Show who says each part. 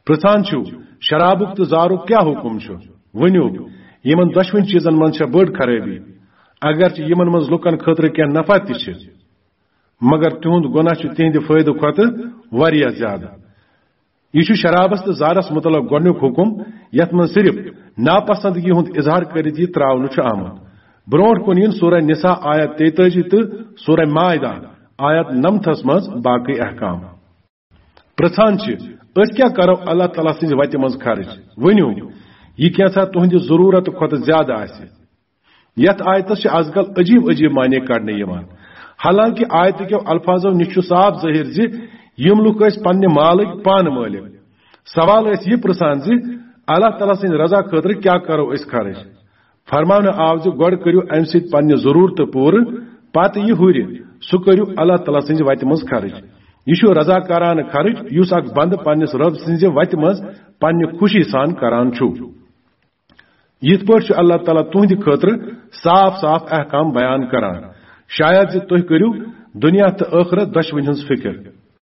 Speaker 1: پرژھان چھو شرابک تو زارک کیا حکم چھو ونیو یمن دشوین چیزن من چھ بڑ خرابی اگرچہ یمن من لکن خاطر کی نفع تہ مگر تہند گناہ چھ تہند فائدہ کھت واریاہ زیادہ یہ شرابس تو زارس متعلق گۄڈنیُک حکم یت من صرف ناپسندگی ہند اظہار کرت یہ تراؤن آمد برونٹ کن ین سورہ نساء آیت 43 تو سورہ مائدہ آیت 49 مز باقی احکام پرژھان اس کیا کرو اللہ تعالیٰ سز وتہ مز خرچ ونیو یہ کیسا تہند ضرورت کھت زیادہ آسہ یت آیتس آز کل عجیب عجیب معنی کڑنے یوان حالانکہ آیت کیو الفاظو نش صاف ظاہر زِ یم لوگ پنہ مالک پان مالک سوال یہ پرژھان زِ اللہ تعالیٰ سند رضا خاطر کیا کرو اس خرچ فرمان آو زِ گۄڈٕ کٔرِو امہ سۭتۍ پننہِ ضروٗرتہٕ پوٗرٕ پتہٕ یہِ ہُرِ سُہ کٔرِو اللہ تعالیٰ سٕنزِ وتہِ منٛز خرچ یہ چھُ رضا کرانہ خرچ یُس اکھ بندٕ پننِس رب سٕنزِ وتہِ منٛز پننہِ خوشی سان کران چھُ یِتھ پٲٹھۍ چھُ اللہ تعالیٰ تُہنٛدِ خٲطرٕ صاف صاف احکام بیان کران شاید زِ تُہۍ کٔرِو دنیا تہٕ ٲخرت دۄشوٕنی ہٕنٛز فکر